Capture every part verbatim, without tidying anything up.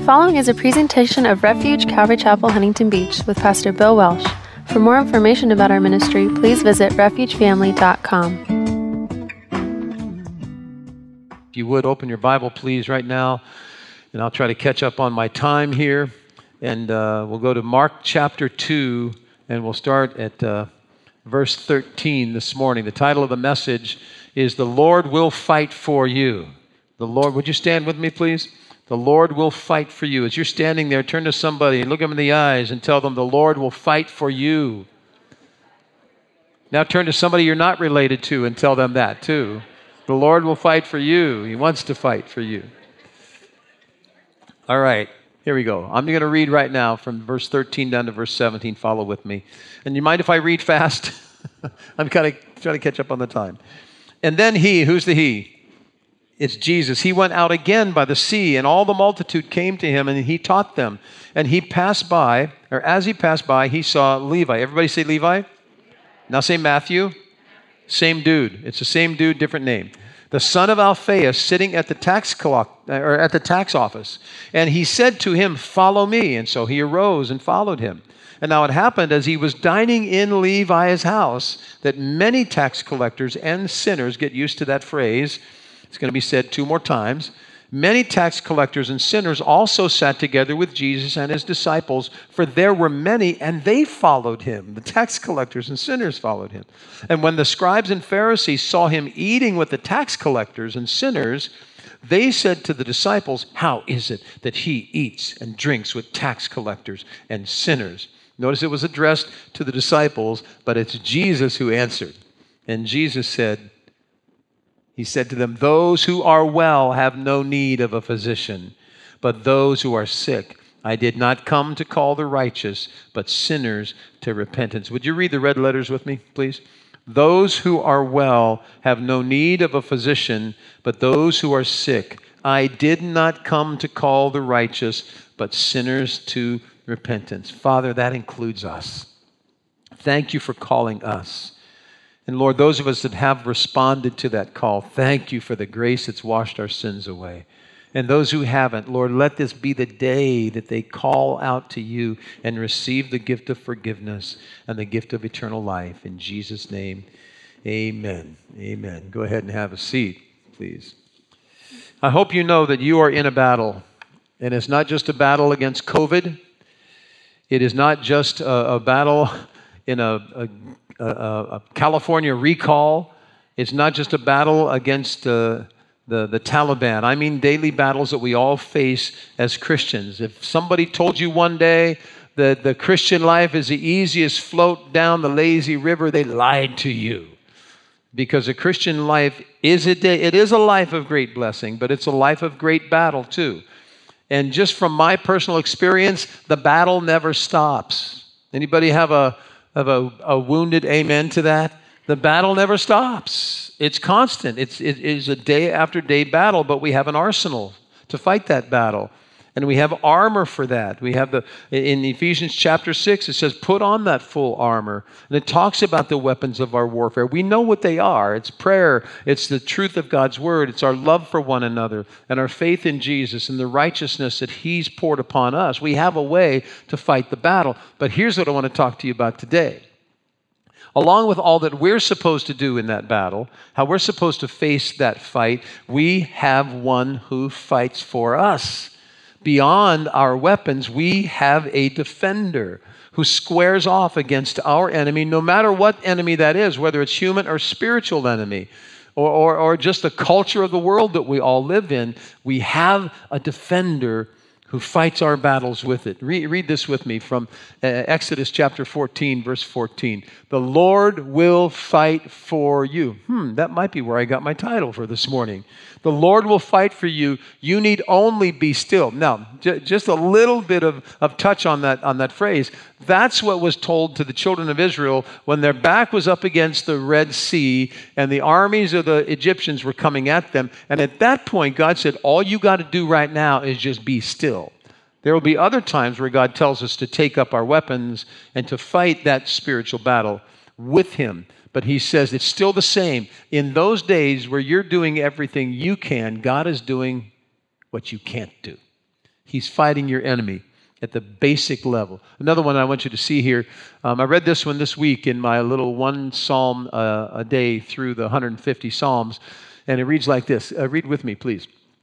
following is a presentation of Refuge Calvary Chapel, Huntington Beach with Pastor Bill Welsh. For more information about our ministry, please visit refuge family dot com. If you would, open your Bible, please, right now, and I'll try to catch up on my time here. And uh, we'll go to Mark chapter two, and we'll start at uh, verse thirteen this morning. The title of the message is "The Lord Will Fight for You." The Lord, would you stand with me, please? The Lord will fight for you. As you're standing there, turn to somebody and look them in the eyes and tell them, the Lord will fight for you. Now turn to somebody you're not related to and tell them that too. The Lord will fight for you. He wants to fight for you. All right, here we go. I'm going to read right now from verse thirteen down to verse seventeen. Follow with me. And you mind if I read fast? I'm kind of trying to catch up on the time. And then he, who's the he? It's Jesus. He went out again by the sea, and all the multitude came to him, and he taught them. And he passed by, or as he passed by, he saw Levi. Everybody say Levi? Now say Matthew. Same dude. It's the same dude, different name. The son of Alphaeus, sitting at the tax clock, or at the tax office. And he said to him, "Follow me." And so he arose and followed him. And now it happened as he was dining in Levi's house that many tax collectors and sinners, get used to that phrase, it's going to be said two more times. Many tax collectors and sinners also sat together with Jesus and his disciples, for there were many, and they followed him. The tax collectors and sinners followed him. And when the scribes and Pharisees saw him eating with the tax collectors and sinners, they said to the disciples, "How is it that he eats and drinks with tax collectors and sinners?" Notice it was addressed to the disciples, but it's Jesus who answered. And Jesus said, He said to them, "Those who are well have no need of a physician, but those who are sick. I did not come to call the righteous, but sinners to repentance." Would you read the red letters with me, please? "Those who are well have no need of a physician, but those who are sick. I did not come to call the righteous, but sinners to repentance." Father, that includes us. Thank you for calling us. And Lord, those of us that have responded to that call, thank you for the grace that's washed our sins away. And those who haven't, Lord, let this be the day that they call out to you and receive the gift of forgiveness and the gift of eternal life. In Jesus' name, amen. Amen. Go ahead and have a seat, please. I hope you know that you are in a battle. And it's not just a battle against COVID. It is not just a, a battle in a, a A, a California recall. It's not just a battle against uh, the, the Taliban. I mean daily battles that we all face as Christians. If somebody told you one day that the Christian life is the easiest float down the lazy river, they lied to you. Because the Christian life is a day, it is a life of great blessing, but it's a life of great battle too. And just from my personal experience, the battle never stops. Anybody have a Of a, a wounded amen to that? The battle never stops. It's constant. It's, it is a day after day battle, but we have an arsenal to fight that battle. And we have armor for that. We have the, in Ephesians chapter six, it says, put on that full armor. And it talks about the weapons of our warfare. We know what they are. It's prayer. It's the truth of God's word. It's our love for one another and our faith in Jesus and the righteousness that he's poured upon us. We have a way to fight the battle. But here's what I want to talk to you about today. Along with all that we're supposed to do in that battle, how we're supposed to face that fight, we have one who fights for us. Beyond our weapons, we have a defender who squares off against our enemy, no matter what enemy that is, whether it's human or spiritual enemy, or, or, or just the culture of the world that we all live in. We have a defender who fights our battles with it. Read, read this with me from uh, Exodus chapter fourteen, verse fourteen. "The Lord will fight for you." Hmm, that might be where I got my title for this morning. The Lord will fight for you. You need only be still. Now, j- just a little bit of, of touch on that, on that phrase. That's what was told to the children of Israel when their back was up against the Red Sea and the armies of the Egyptians were coming at them. And at that point, God said, all you got to do right now is just be still. There will be other times where God tells us to take up our weapons and to fight that spiritual battle with him. But he says it's still the same. In those days where you're doing everything you can, God is doing what you can't do. He's fighting your enemy at the basic level. Another one I want you to see here. Um, I read this one this week in my little one psalm uh, a day through the one hundred fifty psalms. And it reads like this. Uh, read with me, please.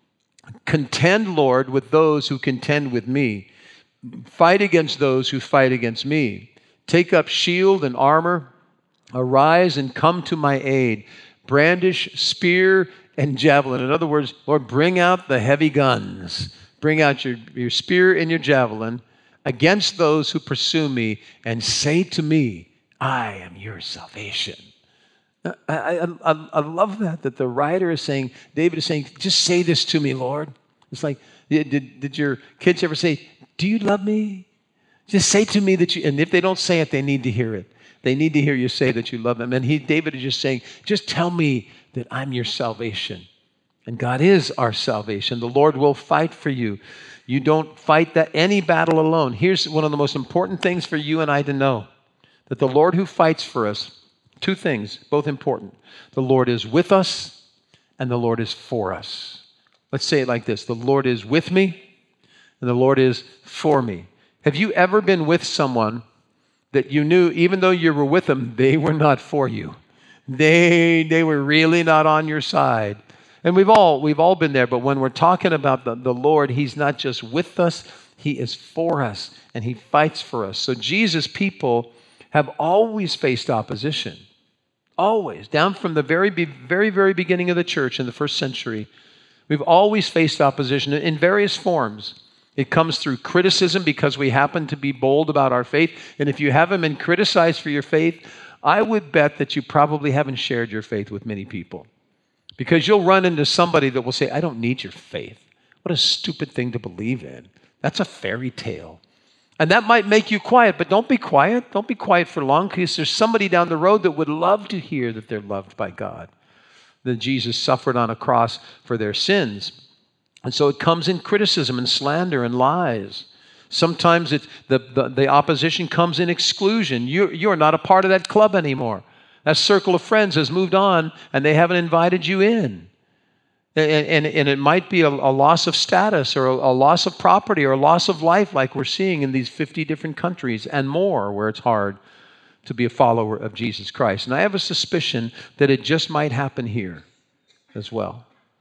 Contend, Lord, with those who contend with me. Fight against those who fight against me. Take up shield and armor. Arise and come to my aid. Brandish spear and javelin. In other words, Lord, bring out the heavy guns. Bring out your, your spear and your javelin against those who pursue me, and say to me, I am your salvation. I, I, I, I love that, that the writer is saying, David is saying, just say this to me, Lord. It's like, did, did your kids ever say, do you love me? Just say to me that you, and if they don't say it, they need to hear it. They need to hear you say that you love them. And he, David is just saying, just tell me that I'm your salvation. And God is our salvation. The Lord will fight for you. You don't fight that any battle alone. Here's one of the most important things for you and I to know, that the Lord who fights for us, two things, both important. The Lord is with us and the Lord is for us. Let's say it like this. The Lord is with me and the Lord is for me. Have you ever been with someone that you knew, even though you were with them, they were not for you? They, they were really not on your side. And we've all, we've all been there, but when we're talking about the, the Lord, He's not just with us, He is for us, and He fights for us. So Jesus' people have always faced opposition. Always. Down from the very, very, very beginning of the church in the first century, we've always faced opposition in various forms. It comes through criticism because we happen to be bold about our faith. And if you haven't been criticized for your faith, I would bet that you probably haven't shared your faith with many people. Because you'll run into somebody that will say, I don't need your faith. What a stupid thing to believe in. That's a fairy tale. And that might make you quiet, but don't be quiet. Don't be quiet for long, because there's somebody down the road that would love to hear that they're loved by God, that Jesus suffered on a cross for their sins. And so it comes in criticism and slander and lies. Sometimes it's the, the, the opposition comes in exclusion. You, you're not a part of that club anymore. That circle of friends has moved on and they haven't invited you in. And, and, and it might be a, a loss of status or a, a loss of property or a loss of life, like we're seeing in these fifty different countries and more, where it's hard to be a follower of Jesus Christ. And I have a suspicion that it just might happen here as well.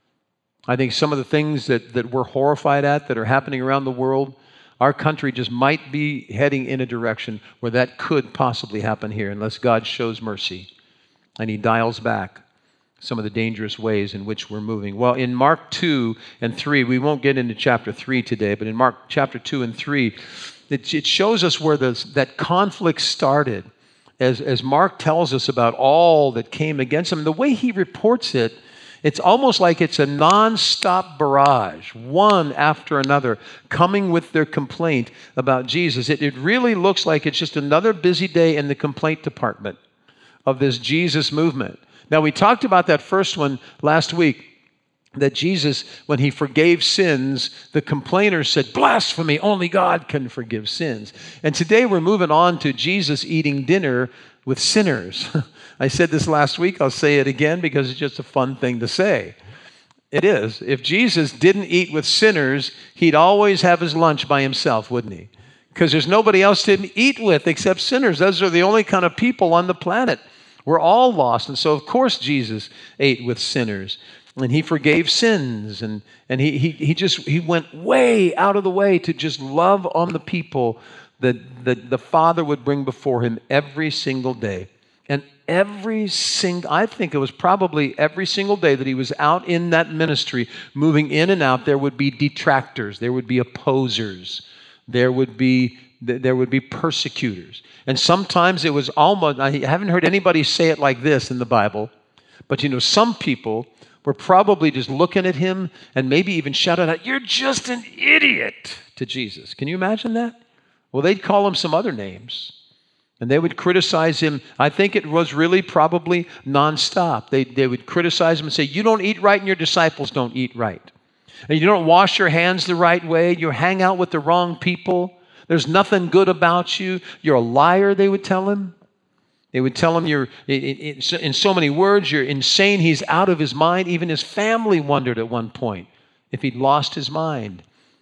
I think some of the things that, that we're horrified at that are happening around the world, our country just might be heading in a direction where that could possibly happen here unless God shows mercy and He dials back some of the dangerous ways in which we're moving. Well, in Mark two and three, we won't get into chapter three today, but in Mark chapter two and three, it, it shows us where the, that conflict started. As, as Mark tells us about all that came against him, the way he reports it, it's almost like it's a non-stop barrage, one after another, coming with their complaint about Jesus. It, it really looks like it's just another busy day in the complaint department of this Jesus movement. Now, we talked about that first one last week, that Jesus, when He forgave sins, the complainers said, blasphemy, only God can forgive sins. And today we're moving on to Jesus eating dinner with sinners. I said this last week, I'll say it again because it's just a fun thing to say. It is. If Jesus didn't eat with sinners, He'd always have His lunch by Himself, wouldn't He? Because there's nobody else to eat with except sinners. Those are the only kind of people on the planet. We're all lost. And so, of course, Jesus ate with sinners. And He forgave sins. And, and he, he, he just he went way out of the way to just love on the people that, that the Father would bring before Him every single day. And every single, I think it was probably every single day that He was out in that ministry, moving in and out, there would be detractors, there would be opposers, there would be there would be persecutors. And sometimes it was almost, I haven't heard anybody say it like this in the Bible, but you know, some people were probably just looking at Him and maybe even shouting out, "You're just an idiot," to Jesus. Can you imagine that? Well, they'd call Him some other names. And they would criticize Him. I think it was really probably nonstop. They, they would criticize Him and say, you don't eat right and your disciples don't eat right. And you don't wash your hands the right way. You hang out with the wrong people. There's nothing good about you. You're a liar, they would tell Him. They would tell Him, you're, in so many words, you're insane. He's out of his mind. Even his family wondered at one point if he'd lost his mind.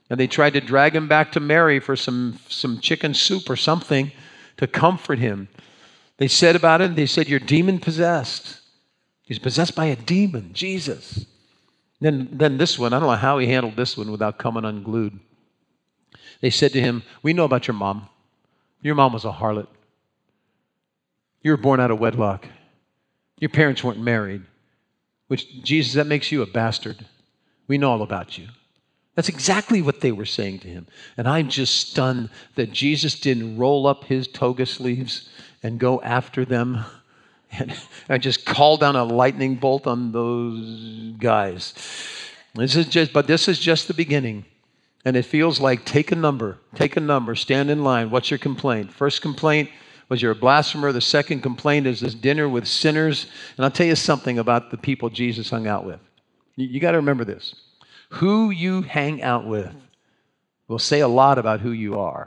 And they tried to drag him back to Mary for some, some chicken soup or something to comfort him. They said about him, they said, you're demon-possessed. He's possessed by a demon, Jesus. Then, then this one, I don't know how he handled this one without coming unglued. They said to him, we know about your mom. Your mom was a harlot. You were born out of wedlock. Your parents weren't married. Which, Jesus, that makes you a bastard. We know all about you. That's exactly what they were saying to him. And I'm just stunned that Jesus didn't roll up his toga sleeves and go after them and, and just call down a lightning bolt on those guys. This is just, but this is just the beginning. And it feels like take a number, take a number, stand in line. What's your complaint? First complaint was you're a blasphemer. The second complaint is this dinner with sinners. And I'll tell you something about the people Jesus hung out with. You, you got to remember this. Who you hang out with will say a lot about who you are.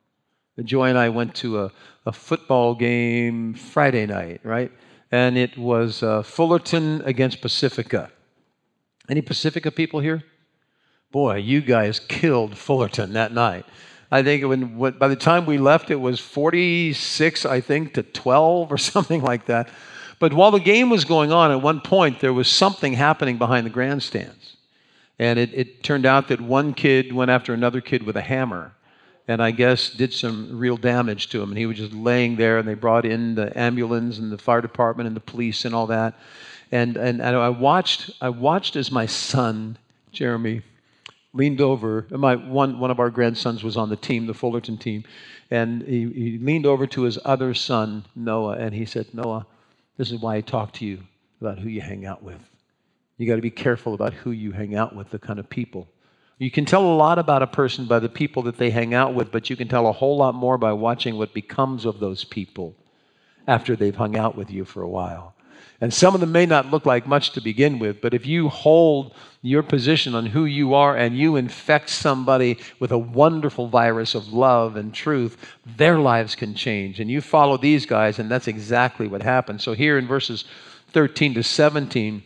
Joy and I went to a, a football game Friday night, right? And it was uh, Fullerton against Pacifica. Any Pacifica people here? Boy, you guys killed Fullerton that night. I think when, when by the time we left, it was forty-six, I think, to twelve or something like that. But while the game was going on, at one point, there was something happening behind the grandstands. And it, it turned out that one kid went after another kid with a hammer and I guess did some real damage to him. And he was just laying there, and they brought in the ambulance and the fire department and the police and all that. And, and, and I watched I watched as my son, Jeremy, leaned over. My one, one of our grandsons was on the team, the Fullerton team. And he, he leaned over to his other son, Noah, and he said, Noah, this is why I talk to you about who you hang out with. You got to be careful about who you hang out with, the kind of people. You can tell a lot about a person by the people that they hang out with, but you can tell a whole lot more by watching what becomes of those people after they've hung out with you for a while. And some of them may not look like much to begin with, but if you hold your position on who you are and you infect somebody with a wonderful virus of love and truth, their lives can change. And you follow these guys, and that's exactly what happened. So here in verses thirteen to seventeen,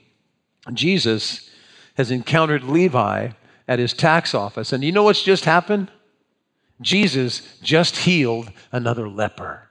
Jesus has encountered Levi at his tax office. And you know what's just happened? Jesus just healed another leper.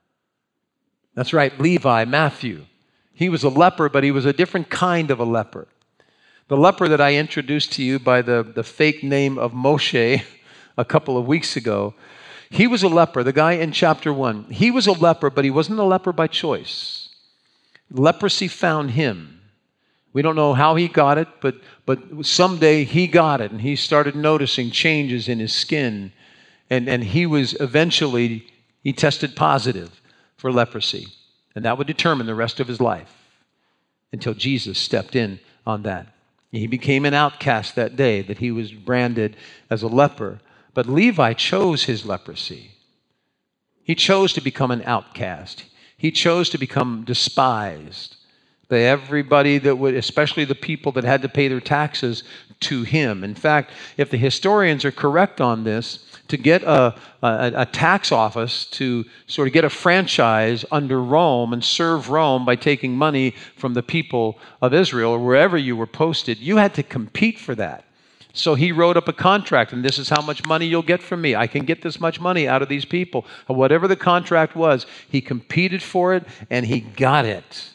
That's right, Levi, Matthew. He was a leper, but he was a different kind of a leper. The leper that I introduced to you by the, the fake name of Moshe a couple of weeks ago, he was a leper, the guy in chapter one. He was a leper, but he wasn't a leper by choice. Leprosy found him. We don't know how he got it, but, but someday he got it, and he started noticing changes in his skin. And, and he was eventually, he tested positive for leprosy. And that would determine the rest of his life until Jesus stepped in on that. He became an outcast that day that he was branded as a leper. But Levi chose his leprosy. He chose to become an outcast. He chose to become despised by everybody that would, especially the people that had to pay their taxes to him. In fact, if the historians are correct on this, to get a, a, a tax office to sort of get a franchise under Rome and serve Rome by taking money from the people of Israel or wherever you were posted, you had to compete for that. So he wrote up a contract, and this is how much money you'll get from me. I can get this much money out of these people. Whatever the contract was, he competed for it, and he got it.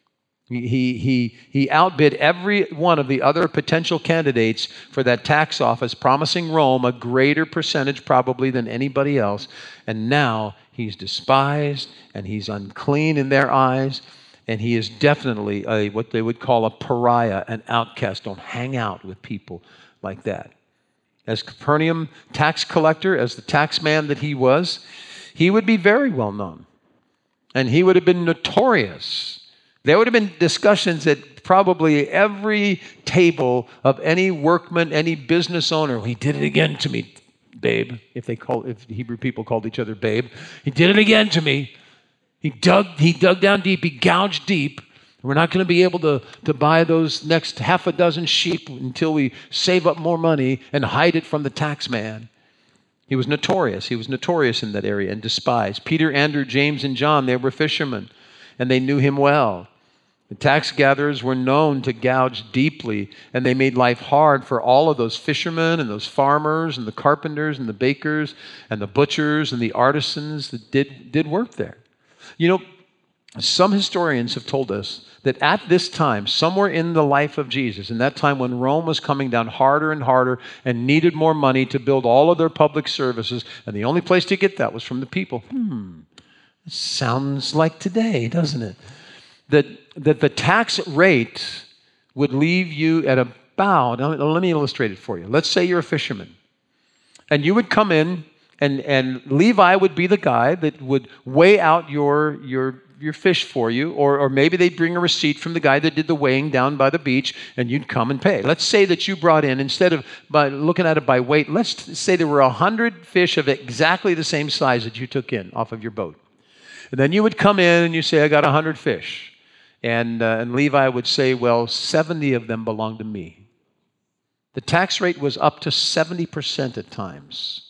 He, he, he outbid every one of the other potential candidates for that tax office, promising Rome a greater percentage probably than anybody else. And now he's despised and he's unclean in their eyes. And he is definitely a, what they would call a pariah, an outcast. Don't hang out with people like that. As Capernaum tax collector, as the tax man that he was, he would be very well known. And he would have been notorious. There would have been discussions at probably every table of any workman, any business owner. He did it again to me, babe. If they call, if the Hebrew people called each other babe, he did it again to me. He dug, he dug down deep. He gouged deep. We're not going to be able to, to buy those next half a dozen sheep until we save up more money and hide it from the tax man. He was notorious. He was notorious in that area and despised. Peter, Andrew, James, and John, they were fishermen, and they knew him well. The tax gatherers were known to gouge deeply, and they made life hard for all of those fishermen and those farmers and the carpenters and the bakers and the butchers and the artisans that did, did work there. You know, some historians have told us that at this time, somewhere in the life of Jesus, in that time when Rome was coming down harder and harder and needed more money to build all of their public services, and the only place to get that was from the people. Hmm, sounds like today, doesn't it? That, that the tax rate would leave you at about, let me illustrate it for you. Let's say you're a fisherman, and you would come in, and, and Levi would be the guy that would weigh out your, your, your fish for you, or, or maybe they'd bring a receipt from the guy that did the weighing down by the beach, and you'd come and pay. Let's say that you brought in, instead of by looking at it by weight, let's say there were one hundred fish of exactly the same size that you took in off of your boat. And then you would come in and you say, I got one hundred fish. And, uh, and Levi would say, well, seventy of them belong to me. The tax rate was up to seventy percent at times.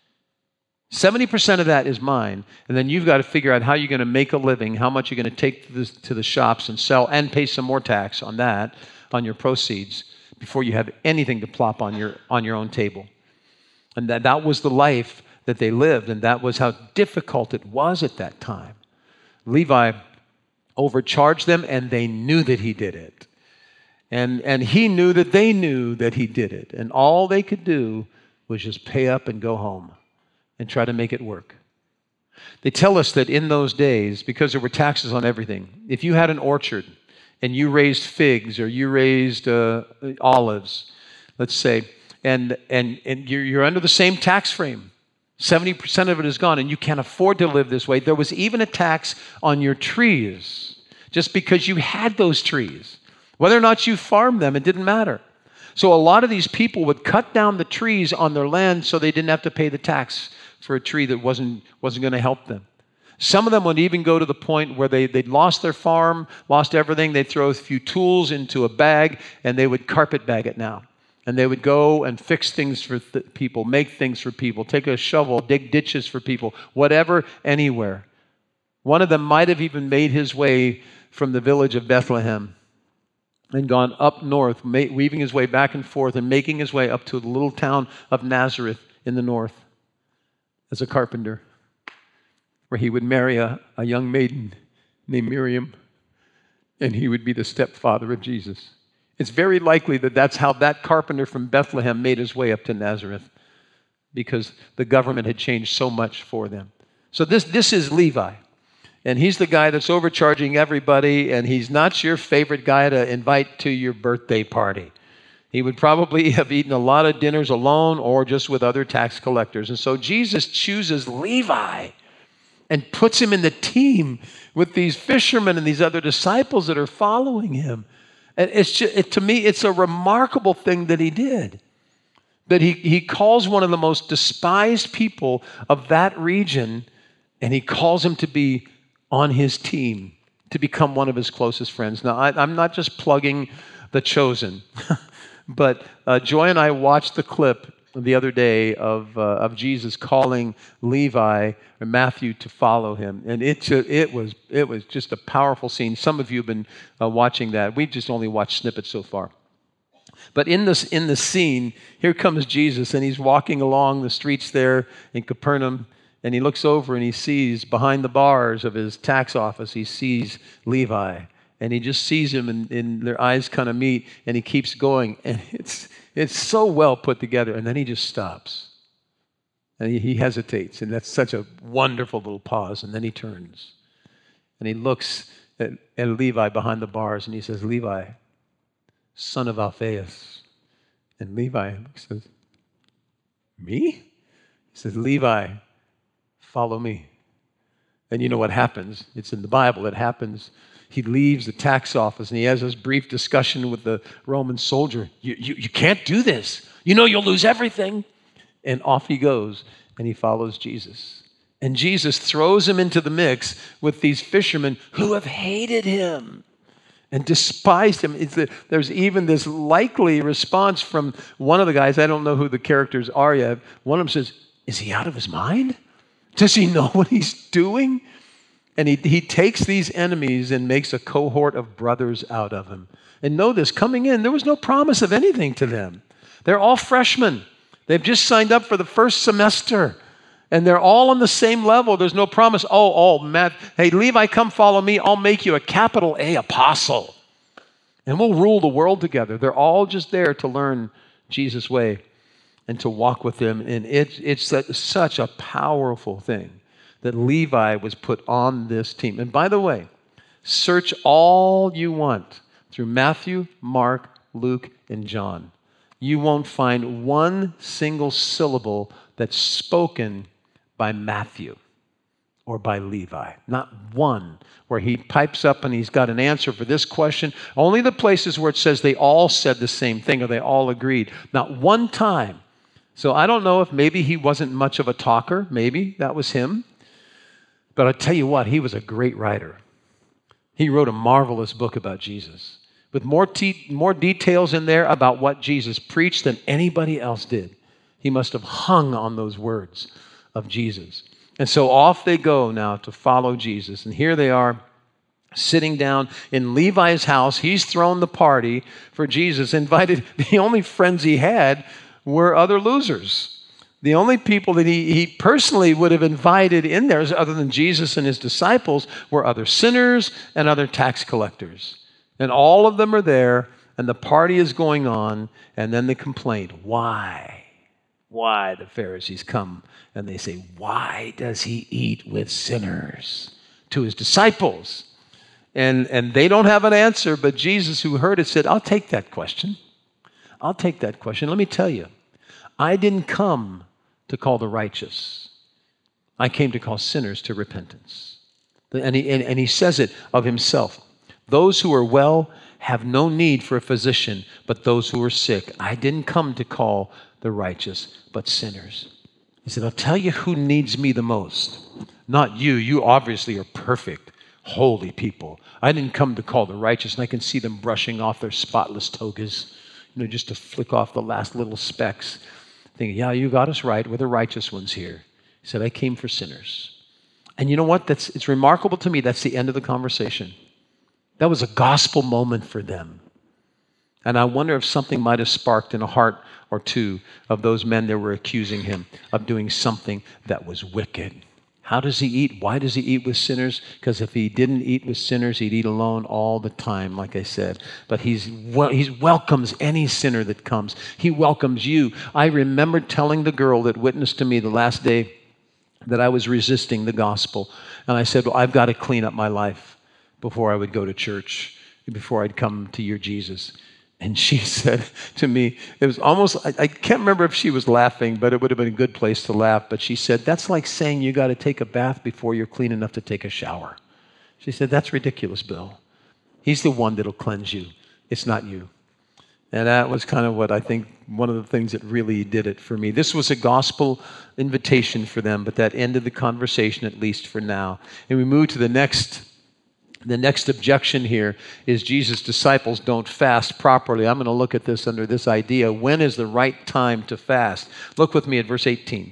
seventy percent of that is mine, and then you've got to figure out how you're going to make a living, how much you're going to take to the, to the shops and sell, and pay some more tax on that, on your proceeds, before you have anything to plop on your, on your own table. And that, that was the life that they lived, and that was how difficult it was at that time. Levi overcharged them, and they knew that he did it. And, and he knew that they knew that he did it. And all they could do was just pay up and go home and try to make it work. They tell us that in those days, because there were taxes on everything, if you had an orchard and you raised figs or you raised uh, olives, let's say, and, and, and you're, you're under the same tax frame, seventy percent of it is gone, and you can't afford to live this way. There was even a tax on your trees, just because you had those trees. Whether or not you farmed them, it didn't matter. So a lot of these people would cut down the trees on their land so they didn't have to pay the tax for a tree that wasn't, wasn't going to help them. Some of them would even go to the point where they, they'd lost their farm, lost everything. They'd throw a few tools into a bag, and they would carpet bag it now. And they would go and fix things for th- people, make things for people, take a shovel, dig ditches for people, whatever, anywhere. One of them might have even made his way from the village of Bethlehem and gone up north, ma- weaving his way back and forth and making his way up to the little town of Nazareth in the north as a carpenter, where he would marry a, a young maiden named Miriam, and he would be the stepfather of Jesus. It's very likely that that's how that carpenter from Bethlehem made his way up to Nazareth, because the government had changed so much for them. So this, this is Levi, and he's the guy that's overcharging everybody, and he's not your favorite guy to invite to your birthday party. He would probably have eaten a lot of dinners alone or just with other tax collectors. And so Jesus chooses Levi and puts him in the team with these fishermen and these other disciples that are following him. And it's just, it, to me, it's a remarkable thing that he did. That he, he calls one of the most despised people of that region, and he calls him to be on his team, to become one of his closest friends. Now, I, I'm not just plugging The Chosen, but uh, Joy and I watched the clip the other day of, uh, of Jesus calling Levi or Matthew to follow him. And it, it, was, it was just a powerful scene. Some of you have been uh, watching that. We've just only watched snippets so far. But in this in the scene, here comes Jesus, and he's walking along the streets there in Capernaum, and he looks over and he sees behind the bars of his tax office, he sees Levi. And he just sees him, and, and their eyes kind of meet, and he keeps going. And it's it's so well put together. And then he just stops. And he, he hesitates, and that's such a wonderful little pause. And then he turns, and he looks at, at Levi behind the bars, and he says, Levi, son of Alphaeus. And Levi says, me? He says, Levi, follow me. And you know what happens? It's in the Bible. It happens. He leaves the tax office, and he has this brief discussion with the Roman soldier. You, you, you can't do this. You know you'll lose everything. And off he goes, and he follows Jesus. And Jesus throws him into the mix with these fishermen who have hated him and despised him. It's the, there's even this likely response from one of the guys. I don't know who the characters are yet. One of them says, is he out of his mind? Does he know what he's doing? And he, he takes these enemies and makes a cohort of brothers out of them. And know this, coming in, there was no promise of anything to them. They're all freshmen. They've just signed up for the first semester. And they're all on the same level. There's no promise. Oh, oh, Matt, hey, Levi, come follow me. I'll make you a capital A apostle. And we'll rule the world together. They're all just there to learn Jesus' way and to walk with him. And it, it's such a powerful thing that Levi was put on this team. And by the way, search all you want through Matthew, Mark, Luke, and John. You won't find one single syllable that's spoken by Matthew or by Levi. Not one where he pipes up and he's got an answer for this question. Only the places where it says they all said the same thing or they all agreed. Not one time. So I don't know if maybe he wasn't much of a talker. Maybe that was him. But I'll tell you what, he was a great writer. He wrote a marvelous book about Jesus with more, te- more details in there about what Jesus preached than anybody else did. He must have hung on those words of Jesus. And so off they go now to follow Jesus. And here they are sitting down in Levi's house. He's thrown the party for Jesus, invited. The only friends he had were other losers. The only people that he, he personally would have invited in there, other than Jesus and his disciples, were other sinners and other tax collectors. And all of them are there, and the party is going on, and then they complain. Why? Why the Pharisees come and they say, why does he eat with sinners? To his disciples. And, and they don't have an answer, but Jesus, who heard it, said, I'll take that question. I'll take that question. Let me tell you, I didn't come to call the righteous. I came to call sinners to repentance. And he, and, and he says it of himself. Those who are well have no need for a physician, but those who are sick. I didn't come to call the righteous, but sinners. He said, I'll tell you who needs me the most. Not you. You obviously are perfect, holy people. I didn't come to call the righteous, and I can see them brushing off their spotless togas, you know, just to flick off the last little specks. Thinking, yeah, you got us right. We're the righteous ones here. He said, I came for sinners. And you know what? That's, it's remarkable to me. That's the end of the conversation. That was a gospel moment for them. And I wonder if something might have sparked in a heart or two of those men that were accusing him of doing something that was wicked. How does he eat? Why does he eat with sinners? Because if he didn't eat with sinners, he'd eat alone all the time, like I said. But he's well, he welcomes any sinner that comes. He welcomes you. I remember telling the girl that witnessed to me the last day that I was resisting the gospel. And I said, well, I've got to clean up my life before I would go to church, before I'd come to your Jesus. And she said to me, it was almost, I, I can't remember if she was laughing, but it would have been a good place to laugh. But she said, that's like saying you got to take a bath before you're clean enough to take a shower. She said, that's ridiculous, Bill. He's the one that'll cleanse you. It's not you. And that was kind of what I think one of the things that really did it for me. This was a gospel invitation for them, but that ended the conversation, at least for now. And we move to the next The next objection here is Jesus' disciples don't fast properly. I'm going to look at this under this idea. When is the right time to fast? Look with me at verse eighteen.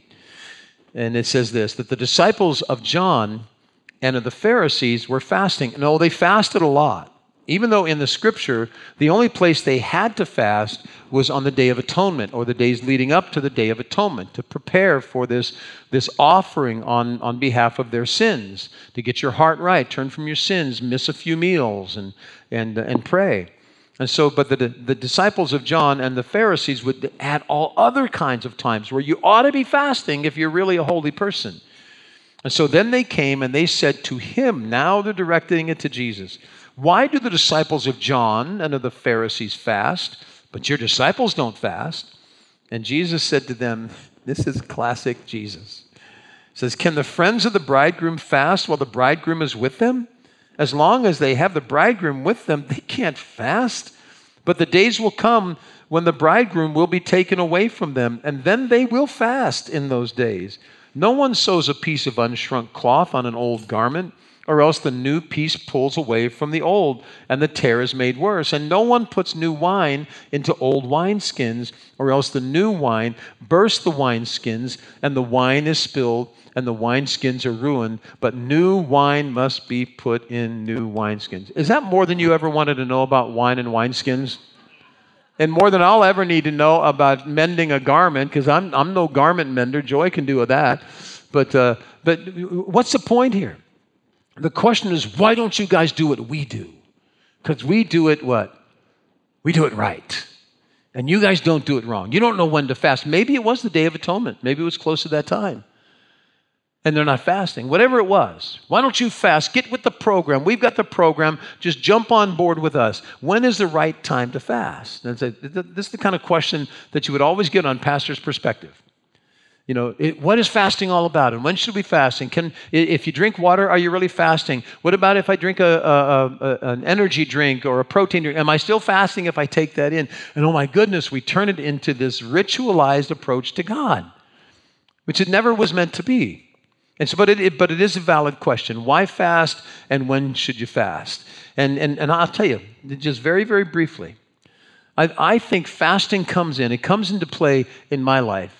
And it says this, that the disciples of John and of the Pharisees were fasting. No, they fasted a lot. Even though in the scripture, the only place they had to fast was on the Day of Atonement, or the days leading up to the Day of Atonement, to prepare for this, this offering on, on behalf of their sins, to get your heart right, turn from your sins, miss a few meals, and, and, and pray. And so, but the, the disciples of John and the Pharisees would add all other kinds of times where you ought to be fasting if you're really a holy person. And so then they came and they said to him, now they're directing it to Jesus, why do the disciples of John and of the Pharisees fast, but your disciples don't fast? And Jesus said to them, this is classic Jesus. He says, can the friends of the bridegroom fast while the bridegroom is with them? As long as they have the bridegroom with them, they can't fast. But the days will come when the bridegroom will be taken away from them, and then they will fast in those days. No one sews a piece of unshrunk cloth on an old garment. or else the new piece pulls away from the old, and the tear is made worse. And no one puts new wine into old wineskins, or else the new wine bursts the wineskins, and the wine is spilled, and the wineskins are ruined. But new wine must be put in new wineskins. Is that more than you ever wanted to know about wine and wineskins? And more than I'll ever need to know about mending a garment, because I'm, I'm no garment mender. Joy can do with that. But, uh, but what's the point here? The question is, why don't you guys do what we do? Because we do it what? We do it right. And you guys don't do it wrong. You don't know when to fast. Maybe it was the Day of Atonement. Maybe it was close to that time. And they're not fasting. Whatever it was, why don't you fast? Get with the program. We've got the program. Just jump on board with us. When is the right time to fast? And this is the kind of question that you would always get on pastor's perspective. You know, it, what is fasting all about? And when should we fast? And can, if you drink water, are you really fasting? What about if I drink a, a, a, an energy drink or a protein drink? Am I still fasting if I take that in? And oh my goodness, we turn it into this ritualized approach to God, which it never was meant to be. And so, but it, it, but it is a valid question. Why fast, and when should you fast? And, and, and I'll tell you, just very, very briefly, I, I think fasting comes in, it comes into play in my life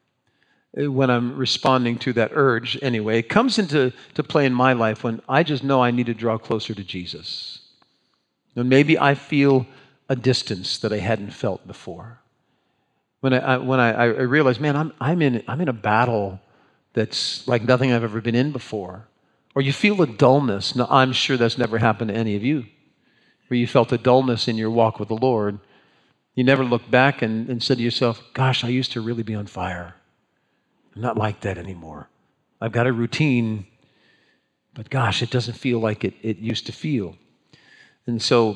when I'm responding to that urge anyway. It comes into to play in my life when I just know I need to draw closer to Jesus. And maybe I feel a distance that I hadn't felt before. When I, I when I, I realize, man, I'm, I'm, in, I'm in a battle that's like nothing I've ever been in before. Or you feel a dullness. Now, I'm sure that's never happened to any of you, where you felt a dullness in your walk with the Lord. You never looked back and, and said to yourself, gosh, I used to really be on fire. I'm not like that anymore. I've got a routine, but gosh, it doesn't feel like it, it used to feel. And so,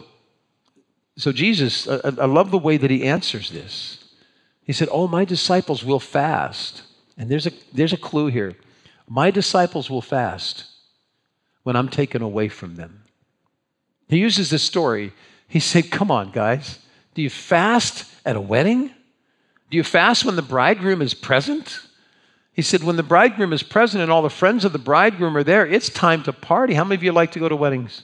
so Jesus, I, I love the way that he answers this. He said, oh, my disciples will fast. And there's a, there's a clue here. My disciples will fast when I'm taken away from them. He uses this story. He said, come on, guys. Do you fast at a wedding? Do you fast when the bridegroom is present? He said, when the bridegroom is present and all the friends of the bridegroom are there, it's time to party. How many of you like to go to weddings?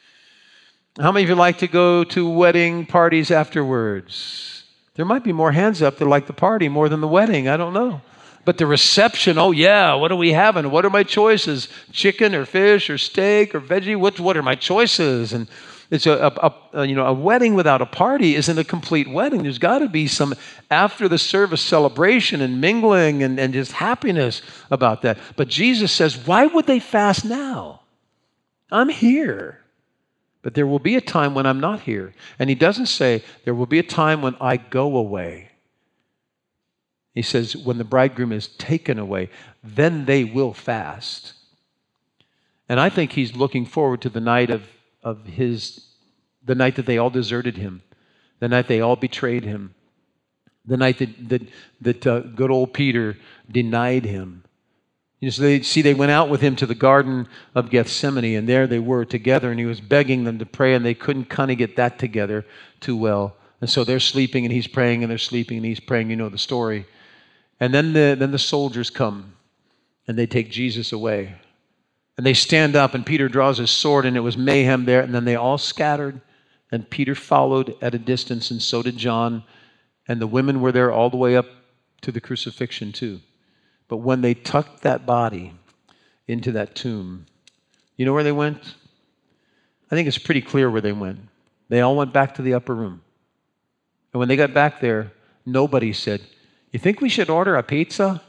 How many of you like to go to wedding parties afterwards? There might be more hands up that like the party more than the wedding. I don't know. But the reception, oh yeah, what are we having? What are my choices? Chicken or fish or steak or veggie? What, what are my choices? And it's a, a, a, you know, a wedding without a party isn't a complete wedding. There's got to be some after the service celebration and mingling and, and just happiness about that. But Jesus says, why would they fast now? I'm here. But there will be a time when I'm not here. And he doesn't say, there will be a time when I go away. He says, when the bridegroom is taken away, then they will fast. And I think he's looking forward to the night of, of his, the night that they all deserted him, the night they all betrayed him, the night that, that, that uh, good old Peter denied him. You know, so they, see, they went out with him to the Garden of Gethsemane, and there they were together, and he was begging them to pray, and they couldn't kind of get that together too well. And so they're sleeping, and he's praying, and they're sleeping, and he's praying. You know the story. And then the, then the soldiers come, and they take Jesus away. And they stand up, and Peter draws his sword, and it was mayhem there. And then they all scattered, and Peter followed at a distance, and so did John. And the women were there all the way up to the crucifixion too. But when they tucked that body into that tomb, you know where they went? I think it's pretty clear where they went. They all went back to the upper room. And when they got back there, nobody said, you think we should order a pizza?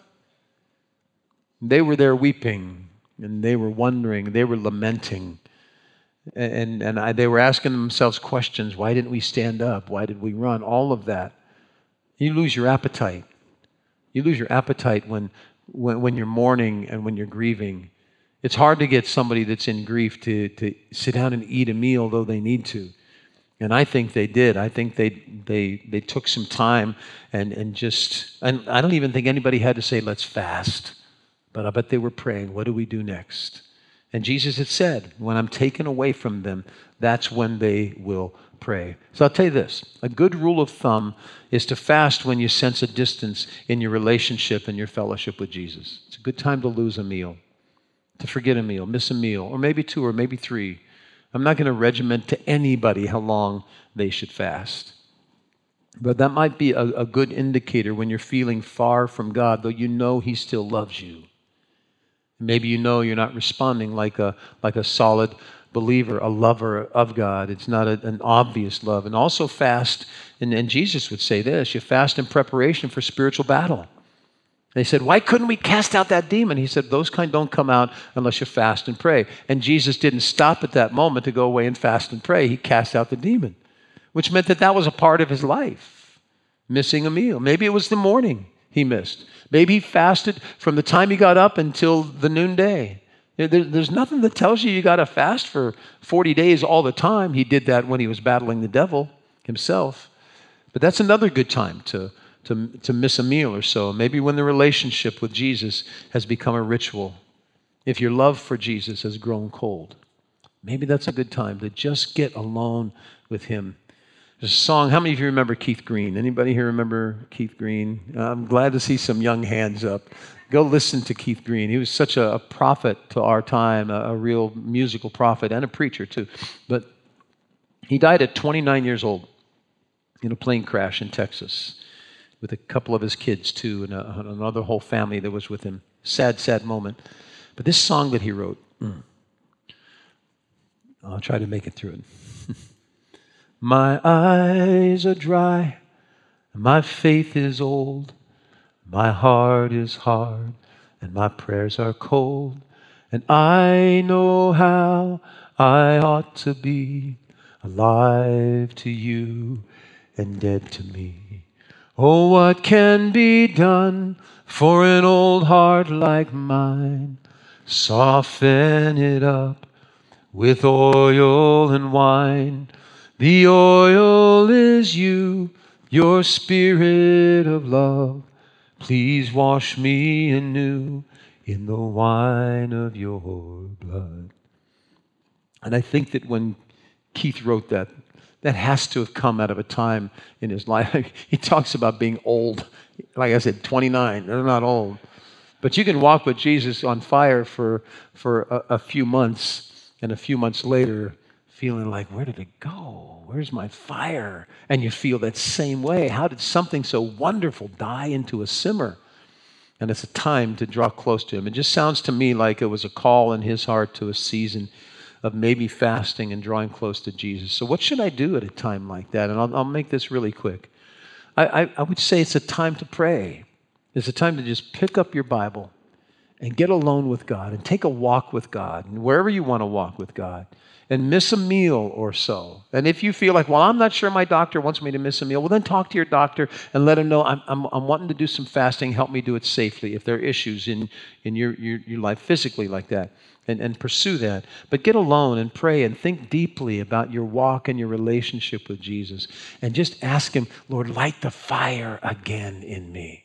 They were there weeping, and they were wondering, they were lamenting, and, and I, they were asking themselves questions. Why didn't we stand up? Why did we run? All of that. You lose your appetite. You lose your appetite when, when, when you're mourning and when you're grieving. It's hard to get somebody that's in grief to, to sit down and eat a meal, though they need to. And I think they did. I think they they they took some time and, and just, and I don't even think anybody had to say, let's fast. But I bet they were praying, what do we do next? And Jesus had said, when I'm taken away from them, that's when they will pray. So I'll tell you this, a good rule of thumb is to fast when you sense a distance in your relationship and your fellowship with Jesus. It's a good time to lose a meal. to forget a meal, miss a meal, or maybe two, or maybe three. I'm not going to regiment to anybody how long they should fast. But that might be a, a good indicator when you're feeling far from God, though you know He still loves you. Maybe you know you're not responding like a, like a solid believer, a lover of God. It's not a, an obvious love. And also fast, and, and Jesus would say this, you fast in preparation for spiritual battle. They said, why couldn't we cast out that demon? He said, those kind don't come out unless you fast and pray. And Jesus didn't stop at that moment to go away and fast and pray. He cast out the demon, which meant that that was a part of his life, missing a meal. Maybe it was the morning he missed. Maybe he fasted from the time he got up until the noonday. There, there's nothing that tells you you got to fast for forty days all the time. He did that when he was battling the devil himself. But that's another good time to To, to miss a meal or so. Maybe when the relationship with Jesus has become a ritual. If your love for Jesus has grown cold, maybe that's a good time to just get alone with Him. There's a song, how many of you remember Keith Green? Anybody here remember Keith Green? I'm glad to see some young hands up. Go listen to Keith Green. He was such a, a prophet to our time, a, a real musical prophet and a preacher too. But he died at twenty-nine years old in a plane crash in Texas, with a couple of his kids too, and a, another whole family that was with him. Sad, sad moment. But this song that he wrote, mm, I'll try to make it through it. My eyes are dry, my faith is old, my heart is hard, and my prayers are cold, and I know how I ought to be, alive to you and dead to me. Oh, what can be done for an old heart like mine? Soften it up with oil and wine. The oil is you, your spirit of love. Please wash me anew in the wine of your blood. And I think that when Keith wrote that, that has to have come out of a time in his life. He talks about being old. Like I said, twenty-nine. They're not old. But you can walk with Jesus on fire for, for a, a few months, and a few months later, feeling like, where did it go? Where's my fire? And you feel that same way. How did something so wonderful die into a simmer? And it's a time to draw close to Him. It just sounds to me like it was a call in his heart to a season of maybe fasting and drawing close to Jesus. So what should I do at a time like that? And I'll, I'll make this really quick. I, I, I would say it's a time to pray. It's a time to just pick up your Bible and get alone with God and take a walk with God, and wherever you want to walk with God, and miss a meal or so. And if you feel like, well, I'm not sure my doctor wants me to miss a meal, well, then talk to your doctor and let him know, I'm, I'm, I'm wanting to do some fasting. Help me do it safely if there are issues in, in your, your, your life physically like that. And, and pursue that. But get alone and pray and think deeply about your walk and your relationship with Jesus. And just ask Him, Lord, light the fire again in me.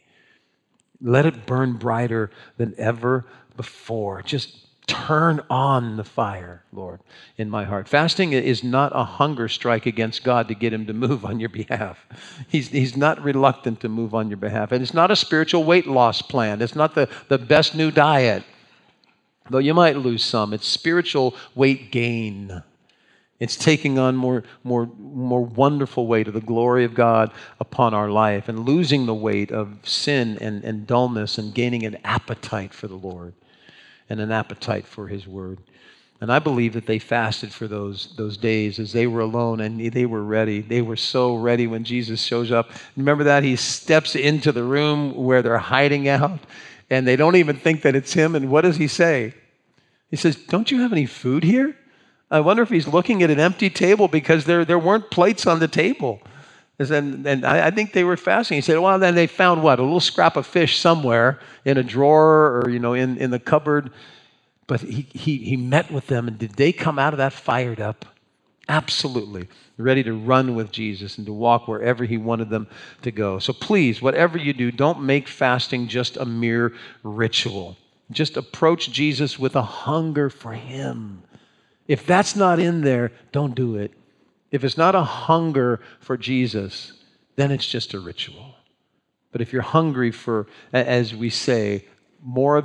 Let it burn brighter than ever before. Just turn on the fire, Lord, in my heart. Fasting is not a hunger strike against God to get Him to move on your behalf. He's, he's not reluctant to move on your behalf. And it's not a spiritual weight loss plan. It's not the, the best new diet. Though you might lose some, it's spiritual weight gain. It's taking on more, more, more wonderful weight of the glory of God upon our life and losing the weight of sin and, and dullness and gaining an appetite for the Lord and an appetite for His Word. And I believe that they fasted for those, those days as they were alone and they were ready. They were so ready when Jesus shows up. Remember that? He steps into the room where they're hiding out, and they don't even think that it's Him. And what does He say? He says, don't you have any food here? I wonder if He's looking at an empty table because there, there weren't plates on the table. And, and I, I think they were fasting. He said, well, then they found what? A little scrap of fish somewhere in a drawer or, you know, in, in the cupboard. But he, he, he met with them, and did they come out of that fired up? Absolutely. Ready to run with Jesus and to walk wherever He wanted them to go. So please, whatever you do, don't make fasting just a mere ritual. Just approach Jesus with a hunger for Him. If that's not in there, don't do it. If it's not a hunger for Jesus, then it's just a ritual. But if you're hungry for, as we say, more of Him,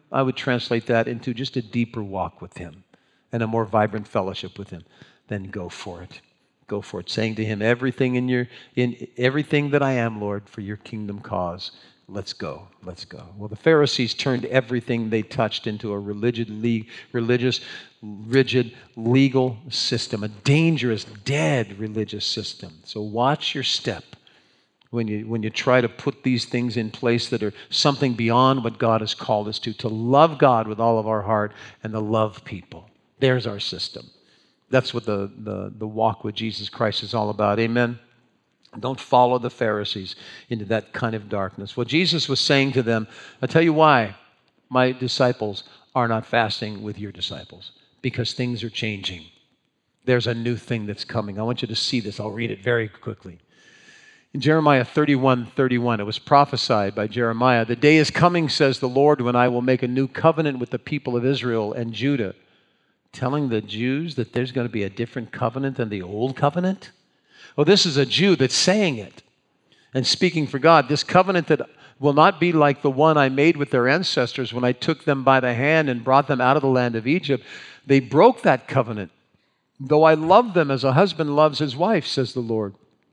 I would translate that into just a deeper walk with him and a more vibrant fellowship with him, then go for it. Go for it. Saying to him, everything in your, in everything that I am, Lord, for your kingdom cause, let's go. Let's go. Well, the Pharisees turned everything they touched into a religious, religious, rigid, legal system, a dangerous, dead religious system. So watch your step when you, when you try to put these things in place that are something beyond what God has called us to, to love God with all of our heart and to love people. There's our system. That's what the, the, the walk with Jesus Christ is all about. Amen? Don't follow the Pharisees into that kind of darkness. Well, Jesus was saying to them, I'll tell you why my disciples are not fasting with your disciples. Because things are changing. There's a new thing that's coming. I want you to see this. I'll read it very quickly. In Jeremiah thirty-one thirty-one, it was prophesied by Jeremiah, the day is coming, says the Lord, when I will make a new covenant with the people of Israel and Judah. Telling the Jews that there's going to be a different covenant than the old covenant? Well, this is a Jew that's saying it and speaking for God. This covenant that will not be like the one I made with their ancestors when I took them by the hand and brought them out of the land of Egypt. They broke that covenant, though I love them as a husband loves his wife, says the Lord.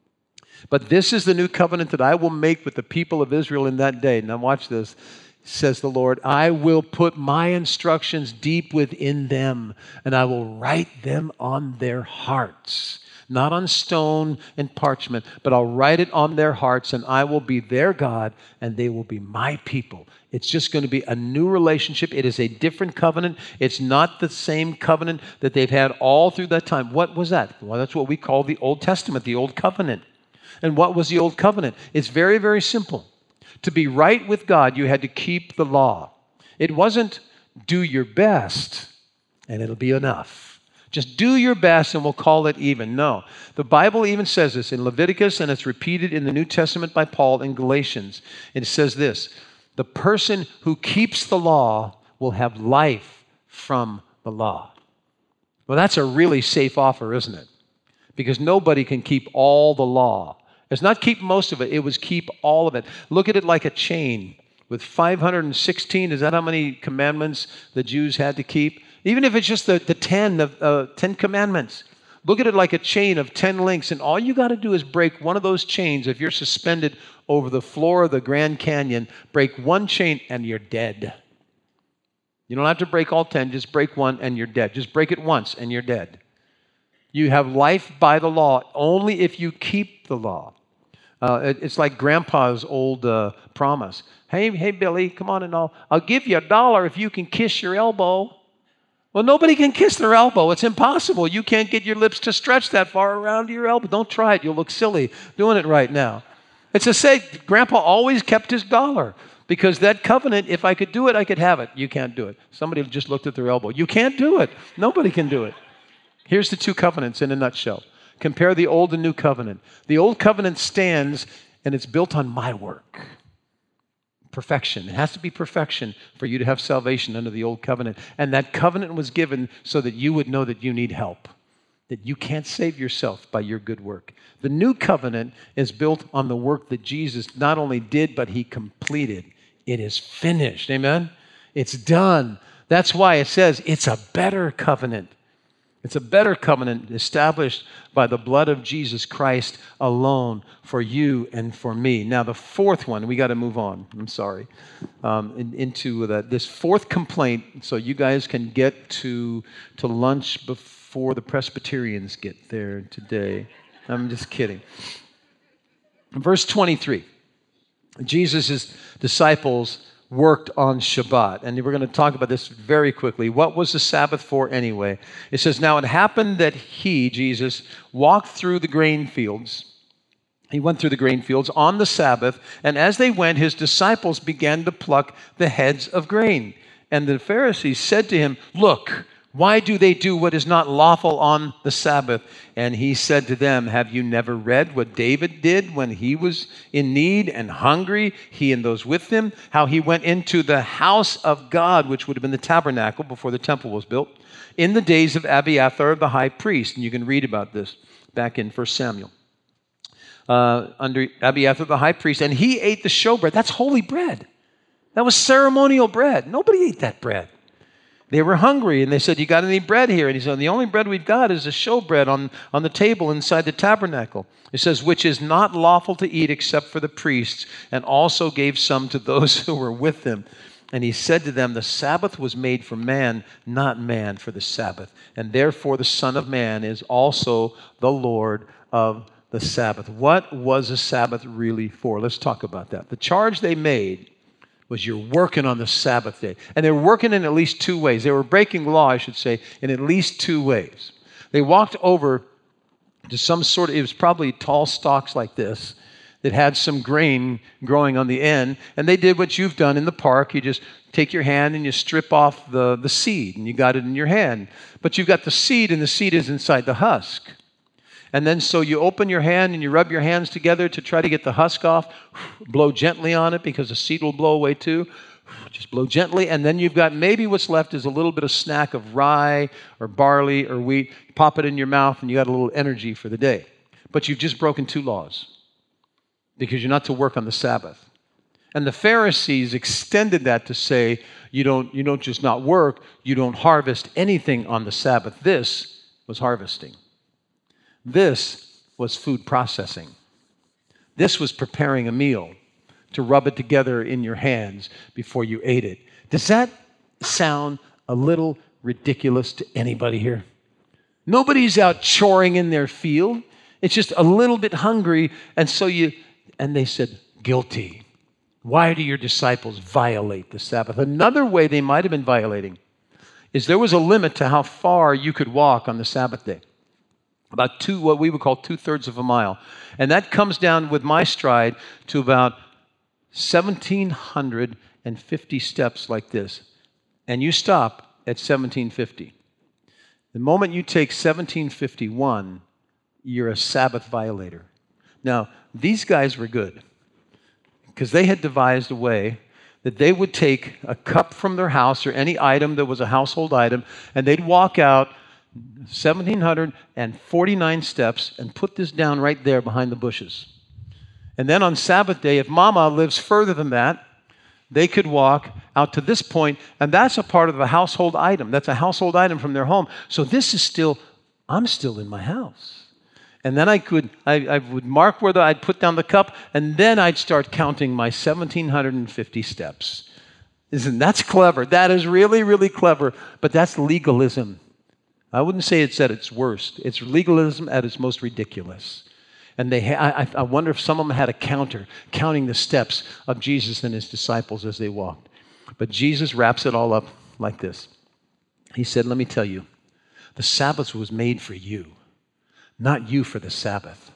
But this is the new covenant that I will make with the people of Israel in that day. Now watch this. Says the Lord, I will put my instructions deep within them, and I will write them on their hearts. Not on stone and parchment, but I'll write it on their hearts, and I will be their God, and they will be my people. It's just going to be a new relationship. It is a different covenant. It's not the same covenant that they've had all through that time. What was that? Well, that's what we call the Old Testament, the Old Covenant. And what was the Old Covenant? It's very, very simple. To be right with God, you had to keep the law. It wasn't do your best and it'll be enough. Just do your best and we'll call it even. No. The Bible even says this in Leviticus, and it's repeated in the New Testament by Paul in Galatians. It says this, the person who keeps the law will have life from the law. Well, that's a really safe offer, isn't it? Because nobody can keep all the law. It's not keep most of it. It was keep all of it. Look at it like a chain with five hundred sixteen. Is that how many commandments the Jews had to keep? Even if it's just the, the ten, the uh, ten commandments. Look at it like a chain of ten links. And all you got to do is break one of those chains. If you're suspended over the floor of the Grand Canyon, break one chain and you're dead. You don't have to break all ten. Just break one and you're dead. Just break it once and you're dead. You have life by the law only if you keep the law. Uh, it, it's like Grandpa's old uh, promise. Hey, hey, Billy, come on and I'll, I'll give you a dollar if you can kiss your elbow. Well, nobody can kiss their elbow. It's impossible. You can't get your lips to stretch that far around your elbow. Don't try it. You'll look silly doing it right now. It's a say, Grandpa always kept his dollar because that covenant, if I could do it, I could have it. You can't do it. Somebody just looked at their elbow. You can't do it. Nobody can do it. Here's the two covenants in a nutshell. Compare the old and new covenant. The old covenant stands and it's built on my work. Perfection. It has to be perfection for you to have salvation under the old covenant. And that covenant was given so that you would know that you need help, that you can't save yourself by your good work. The new covenant is built on the work that Jesus not only did, but he completed. It is finished. Amen? It's done. That's why it says it's a better covenant. It's a better covenant established by the blood of Jesus Christ alone for you and for me. Now, the fourth one, we got to move on. I'm sorry. Um, in, into the, this fourth complaint, so you guys can get to, to lunch before the Presbyterians get there today. I'm just kidding. Verse twenty-three, Jesus' disciples worked on Shabbat. And we're going to talk about this very quickly. What was the Sabbath for anyway? It says, now it happened that he, Jesus, walked through the grain fields. He went through the grain fields on the Sabbath, and as they went, his disciples began to pluck the heads of grain. And the Pharisees said to him, look, why do they do what is not lawful on the Sabbath? And he said to them, have you never read what David did when he was in need and hungry, he and those with him? How he went into the house of God, which would have been the tabernacle before the temple was built, in the days of Abiathar the high priest. And you can read about this back in First Samuel. Uh, under Abiathar the high priest. And he ate the showbread. That's holy bread. That was ceremonial bread. Nobody ate that bread. They were hungry, and they said, you got any bread here? And he said, the only bread we've got is a showbread on, on the table inside the tabernacle. It says, which is not lawful to eat except for the priests, and also gave some to those who were with them. And he said to them, the Sabbath was made for man, not man for the Sabbath. And therefore the Son of Man is also the Lord of the Sabbath. What was a Sabbath really for? Let's talk about that. The charge they made was you're working on the Sabbath day. And they were working in at least two ways. They were breaking law, I should say, in at least two ways. They walked over to some sort of, it was probably tall stalks like this that had some grain growing on the end. And they did what you've done in the park. You just take your hand and you strip off the, the seed, and you got it in your hand. But you've got the seed, and the seed is inside the husk. And then so you open your hand and you rub your hands together to try to get the husk off. Blow gently on it because the seed will blow away too. Just blow gently. And then you've got maybe what's left is a little bit of snack of rye or barley or wheat. Pop it in your mouth and you got a little energy for the day. But you've just broken two laws because you're not to work on the Sabbath. And the Pharisees extended that to say you don't, you don't just not work, you don't harvest anything on the Sabbath. This was harvesting. This was food processing. This was preparing a meal to rub it together in your hands before you ate it. Does that sound a little ridiculous to anybody here? Nobody's out choring in their field. It's just a little bit hungry, and so you, and they said, guilty. Why do your disciples violate the Sabbath? Another way they might have been violating is there was a limit to how far you could walk on the Sabbath day. About two, what we would call two-thirds of a mile. And that comes down with my stride to about one thousand seven hundred fifty steps like this. And you stop at seventeen fifty. The moment you take seventeen fifty-one, you're a Sabbath violator. Now, these guys were good because they had devised a way that they would take a cup from their house or any item that was a household item, and they'd walk out one thousand seven hundred forty-nine steps and put this down right there behind the bushes. And then on Sabbath day, if Mama lives further than that, they could walk out to this point, and that's a part of the household item. That's a household item from their home. So this is still, I'm still in my house. And then I could, I, I would mark where the, I'd put down the cup, and then I'd start counting my one thousand seven hundred fifty steps. Isn't that's clever? That is really, really clever, but that's legalism. I wouldn't say it's at its worst. It's legalism at its most ridiculous. And they, ha- I, I wonder if some of them had a counter, counting the steps of Jesus and his disciples as they walked. But Jesus wraps it all up like this. He said, let me tell you, the Sabbath was made for you, not you for the Sabbath.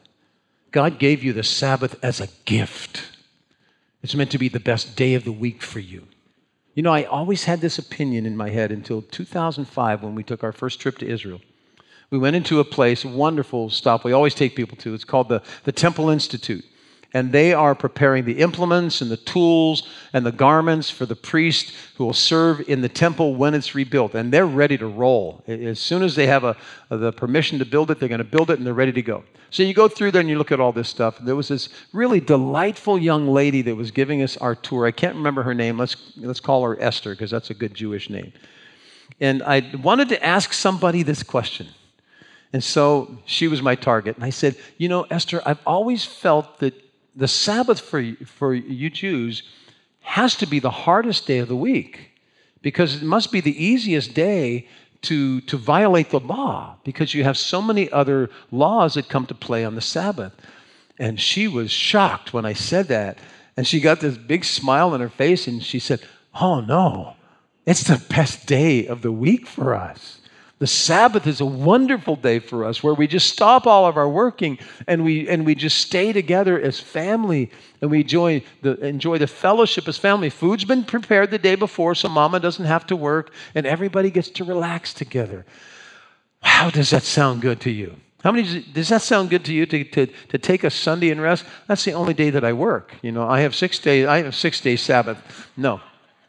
God gave you the Sabbath as a gift. It's meant to be the best day of the week for you. You know, I always had this opinion in my head until two thousand five when we took our first trip to Israel. We went into a place, a wonderful stop we always take people to. It's called the, the Temple Institute. And they are preparing the implements and the tools and the garments for the priest who will serve in the temple when it's rebuilt. And they're ready to roll. As soon as they have a, the permission to build it, they're going to build it and they're ready to go. So you go through there and you look at all this stuff. There was this really delightful young lady that was giving us our tour. I can't remember her name. Let's, let's call her Esther because that's a good Jewish name. And I wanted to ask somebody this question. And so she was my target. And I said, you know, Esther, I've always felt that the Sabbath for you, for you Jews has to be the hardest day of the week because it must be the easiest day to, to violate the law because you have so many other laws that come to play on the Sabbath. And she was shocked when I said that. And she got this big smile on her face and she said, oh no, it's the best day of the week for us. The Sabbath is a wonderful day for us where we just stop all of our working and we and we just stay together as family and we enjoy the, enjoy the fellowship as family. Food's been prepared the day before so Mama doesn't have to work and everybody gets to relax together. Wow, does that sound good to you? How many, does that sound good to you to, to, to take a Sunday and rest? That's the only day that I work. You know, I have six days, I have six days Sabbath. No.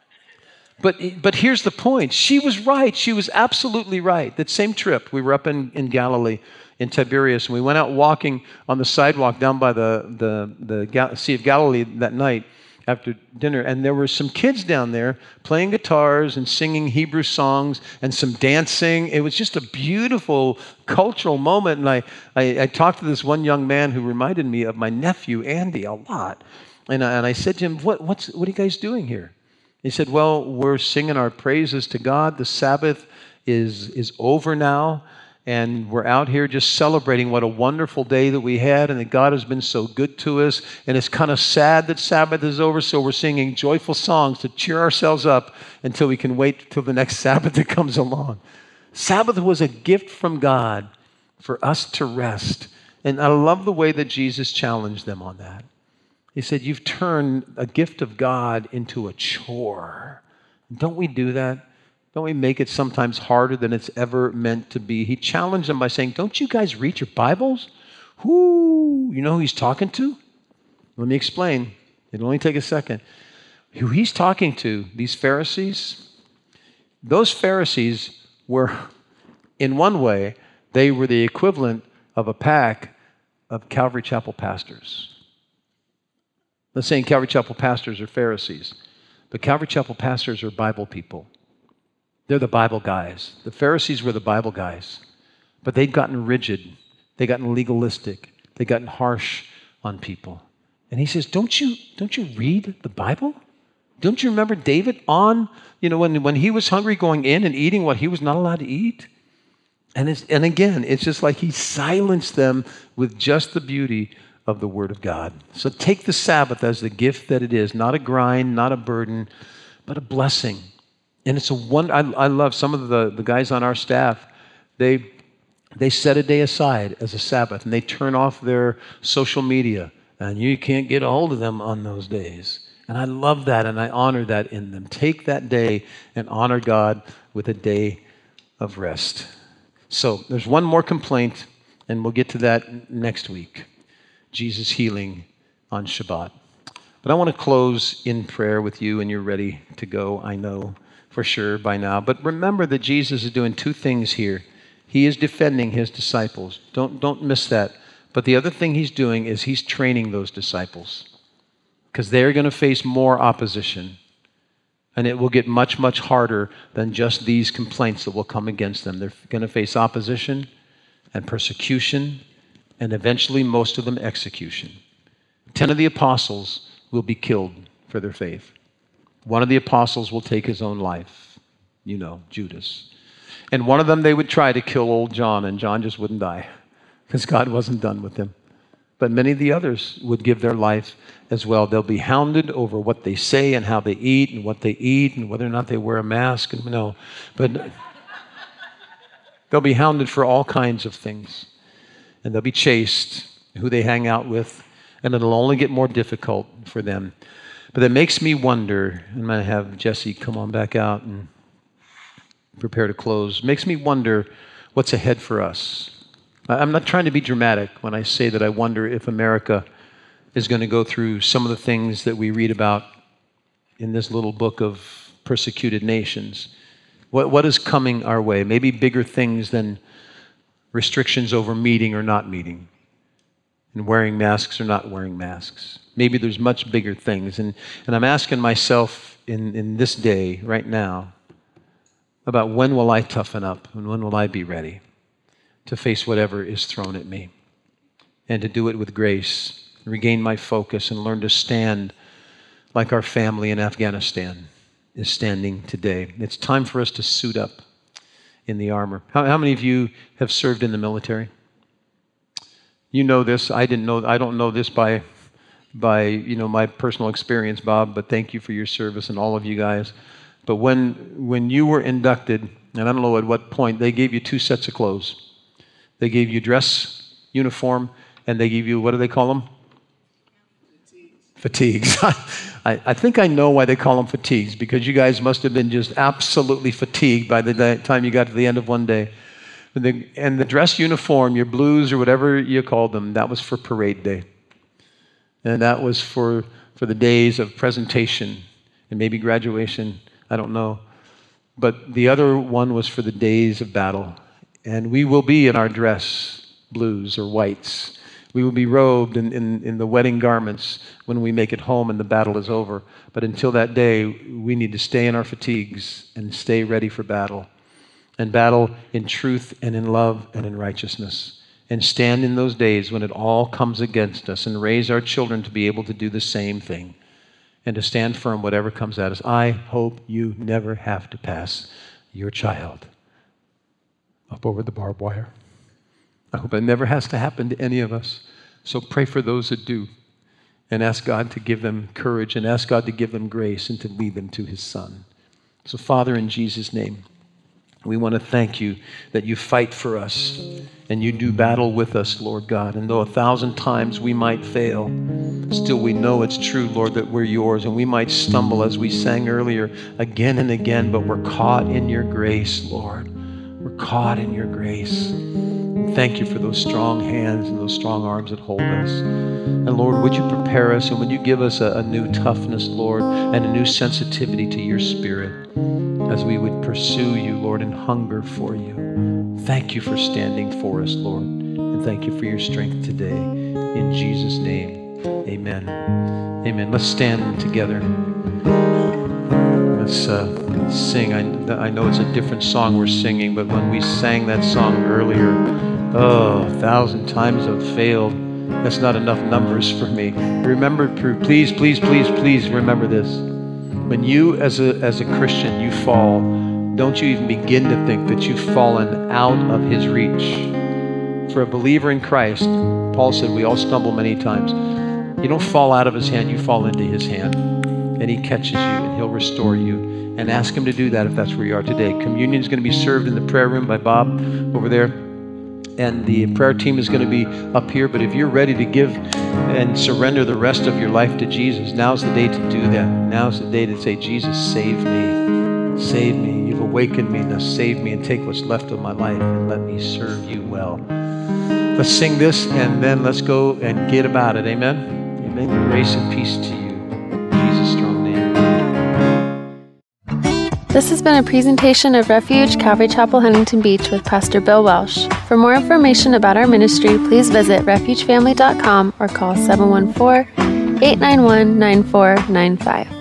But but here's the point. She was right. She was absolutely right. That same trip, we were up in, in Galilee, in Tiberias, and we went out walking on the sidewalk down by the, the, the Gal- Sea of Galilee that night. after dinner, and there were some kids down there playing guitars and singing Hebrew songs and some dancing. It was just a beautiful cultural moment. And I, I, I talked to this one young man who reminded me of my nephew, Andy, a lot. And I, and I said to him, what, what's, what are you guys doing here? He said, well, we're singing our praises to God. The Sabbath is, is over now. And we're out here just celebrating what a wonderful day that we had and that God has been so good to us. And it's kind of sad that Sabbath is over, so we're singing joyful songs to cheer ourselves up until we can wait till the next Sabbath that comes along. Sabbath was a gift from God for us to rest. And I love the way that Jesus challenged them on that. He said, you've turned a gift of God into a chore. Don't we do that? Don't we make it sometimes harder than it's ever meant to be? He challenged them by saying, don't you guys read your Bibles? Who? You know who he's talking to? Let me explain. It'll only take a second. Who he's talking to, these Pharisees, those Pharisees were, in one way, they were the equivalent of a pack of Calvary Chapel pastors. I'm not saying Calvary Chapel pastors are Pharisees, but Calvary Chapel pastors are Bible people. They're the Bible guys. The Pharisees were the Bible guys. But they'd gotten rigid. They'd gotten legalistic. They'd gotten harsh on people. And he says, don't you, don't you read the Bible? Don't you remember David on, you know, when, when he was hungry going in and eating what he was not allowed to eat? And, it's, and again, it's just like he silenced them with just the beauty of the Word of God. So take the Sabbath as the gift that it is, not a grind, not a burden, but a blessing. And it's a one. I, I love some of the, the guys on our staff. They they set a day aside as a Sabbath, and they turn off their social media, and you can't get a hold of them on those days. And I love that, and I honor that in them. Take that day and honor God with a day of rest. So there's one more complaint, and we'll get to that next week. Jesus healing on Shabbat. But I want to close in prayer with you, and you're ready to go, I know. For sure by now. But remember that Jesus is doing two things here. He is defending his disciples. Don't, don't miss that. But the other thing he's doing is he's training those disciples because they're going to face more opposition. And it will get much, much harder than just these complaints that will come against them. They're going to face opposition and persecution and eventually most of them execution. Ten of the apostles will be killed for their faith. One of the apostles will take his own life, you know, Judas. And one of them, they would try to kill old John, and John just wouldn't die because God wasn't done with him. But many of the others would give their life as well. They'll be hounded over what they say and how they eat and what they eat and whether or not they wear a mask. And no, but they'll be hounded for all kinds of things. And they'll be chased, who they hang out with, and it'll only get more difficult for them. But that makes me wonder, I'm going to have Jesse come on back out and prepare to close. Makes me wonder what's ahead for us. I'm not trying to be dramatic when I say that I wonder if America is going to go through some of the things that we read about in this little book of persecuted nations. What, what is coming our way? Maybe bigger things than restrictions over meeting or not meeting, and wearing masks or not wearing masks. Maybe there's much bigger things. And, and I'm asking myself in, in this day, right now, about when will I toughen up and when will I be ready to face whatever is thrown at me and to do it with grace, regain my focus and learn to stand like our family in Afghanistan is standing today. It's time for us to suit up in the armor. How, how many of you have served in the military? You know this. I didn't know. I don't know this by, by you know my personal experience, Bob. But thank you for your service and all of you guys. But when when you were inducted, and I don't know at what point, they gave you two sets of clothes. They gave you dress uniform, and they gave you, what do they call them? Fatigues. I, I think I know why they call them fatigues, because you guys must have been just absolutely fatigued by the day, time you got to the end of one day. And the, and the dress uniform, your blues or whatever you called them, that was for parade day. And that was for, for the days of presentation and maybe graduation, I don't know. But the other one was for the days of battle. And we will be in our dress blues or whites We will be robed in, in, in the wedding garments when we make it home and the battle is over. But until that day, we need to stay in our fatigues and stay ready for battle. And battle in truth and in love and in righteousness. And stand in those days when it all comes against us and raise our children to be able to do the same thing. And to stand firm whatever comes at us. I hope you never have to pass your child up over the barbed wire. I hope it never has to happen to any of us. So pray for those that do. And ask God to give them courage and ask God to give them grace and to lead them to his Son. So Father, in Jesus' name, we want to thank you that you fight for us and you do battle with us, Lord God. And though a thousand times we might fail, still we know it's true, Lord, that we're yours. And we might stumble, as we sang earlier, again and again, but we're caught in your grace, Lord. We're caught in your grace. Thank you for those strong hands and those strong arms that hold us. And Lord, would you prepare us and would you give us a, a new toughness, Lord, and a new sensitivity to your Spirit as we would pursue you, Lord, and hunger for you. Thank you for standing for us, Lord, and thank you for your strength today. In Jesus' name, amen. Amen. Let's stand together. Let's uh, sing. I, I know it's a different song we're singing, but when we sang that song earlier, oh, a thousand times I've failed. That's not enough numbers for me. Remember, please, please, please, please remember this. When you, as a, as a Christian, you fall, don't you even begin to think that you've fallen out of his reach. For a believer in Christ, Paul said, we all stumble many times. You don't fall out of his hand, you fall into his hand. And he catches you and he'll restore you. And ask him to do that if that's where you are today. Communion is going to be served in the prayer room by Bob over there. And the prayer team is going to be up here. But if you're ready to give and surrender the rest of your life to Jesus, now's the day to do that. Now's the day to say, Jesus, save me. Save me. You've awakened me. Now save me and take what's left of my life and let me serve you well. Let's sing this and then let's go and get about it. Amen? Amen. Grace and peace to you. In Jesus' strong name. This has been a presentation of Refuge Calvary Chapel, Huntington Beach with Pastor Bill Welsh. For more information about our ministry, please visit refuge family dot com or call seven one four, eight nine one, nine four nine five.